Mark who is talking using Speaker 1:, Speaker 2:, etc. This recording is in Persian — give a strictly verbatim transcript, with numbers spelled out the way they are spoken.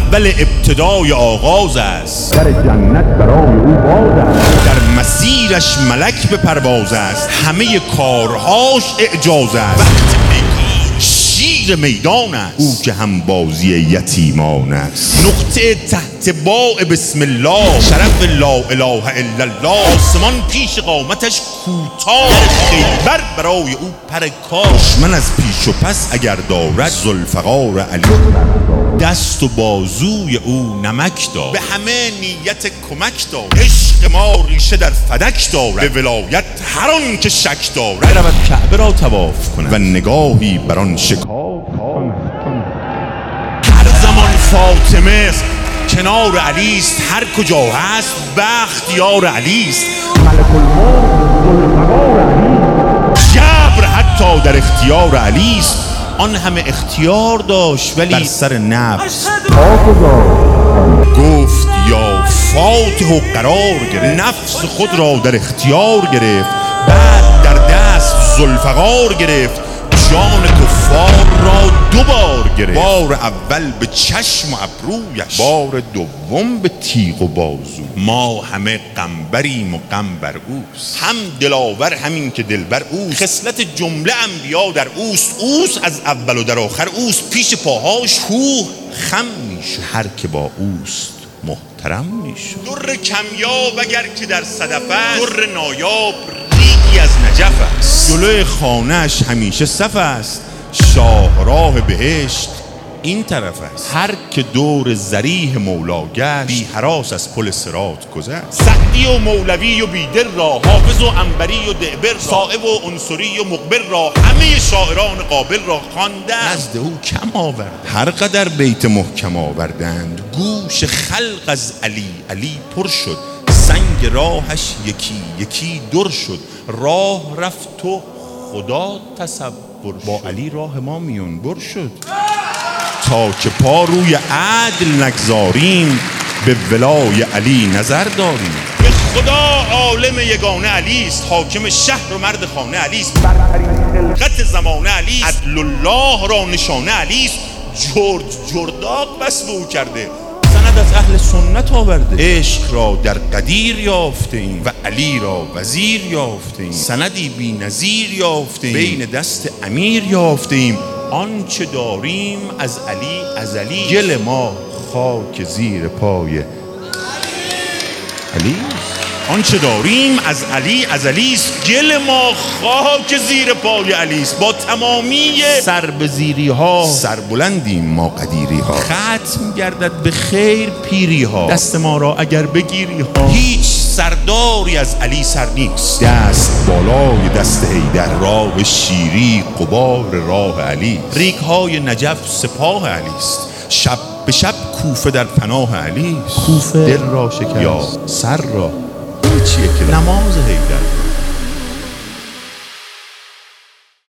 Speaker 1: اول ابتدای آغاز است،
Speaker 2: در جنت برای او باز است،
Speaker 1: در مسیرش ملک به پرواز است، همه کارهاش اعجاز است، وقت پیکار شیر میدان است، او که هم بازی یتیمان است. نقطه تحت باء بسم الله، شرف لا اله الا الله، آسمان پیش قامتش کوتاه، خیبر برای او پر کاش. من از پیش و پس اگر دارد ذوالفقار علی، دست و بازوی او نمک دارد، به همه نیت کمک دارد، عشق ما ریشه در فدک دارد، به ولایت هر آن که شک دارد، برود کعبه را طواف کند و نگاهی بر آن شکاف کند. هر زمان فاطمه کنار علی است، هر کجا هست بخت یار علی است.
Speaker 2: ملک الموت ذوالفقار علی،
Speaker 1: جبر حتی در اختیار علی است. آن همه اختیار داشت ولی بر سر نفس گفت یا فاتح و قرار گرفت، نفس خود را در اختیار گرفت، بعد در دست ذوالفقار گرفت، جان کفار را دو بار گرفت، بار اول به چشم و ابرویش، بار دوم به تیغ و بازو. ما همه غمبریم و غم بر اوست، هم دلاور همین که دلبر اوست، خصلت جمله انبیا در اوست، اوست از اول و در آخر اوست، پیش پاهاش کوه خم میشد، هر که با اوست محترم میشد. در کمیاب اگر که در صدف است، در نایاب ریگی از نجف است، جلوی خانه‌اش همیشه صف است، شاهراه بهشت این طرف است. هر که دور ذریح مولا گشت، بی هراس از پل صراط گذشت. سعدی و مولوی و بیدر را، حافظ و عنبری و دعبر را، صائب و عنصری و مقبر را، همه شاعران قابل را خوانده، نزد او کم آورد. هر قدر بیت محکم آوردند، گوش خلق از علی علی پر شد، سنگ راهش یکی یکی در شد، راه رفت و خدا تصور با علی راه ما میون بر شد. تا که پا روی عدل نگذاریم، به ولای علی نظر داریم. به خدا عالم یگانه علی است، حاکم شهر و مرد خانه علی است، خط زمانه علی است، عدل الله را نشانه علی است. جرد جرداق بس به او کرده، سند از اهل سنت آورده. عشق را در قدیر یافته ایم و علی را وزیر یافته ایم، سندی بی نظیر یافته ایم، بین دست امیر یافته ایم. آنچه داریم از علی ازلی، گل ما خاک زیر پای علی. آنچه داریم از علی ازلی است، گل ما خاک زیر پای علی است. با تمامی سر به زیری ها، سربلندیم ما قدیری ها، ختم گردد به خیر پیری ها، دست ما را اگر بگیری ها. هیچ سرداری از علی سر نیست، دست بالای دست حیدر، راه شیری غبار راه علی، ریگ های نجف سپاه علی است، شب به شب کوفه در پناه علی است. کوفه دل را شکست یا سر را چیه که نماز حیدر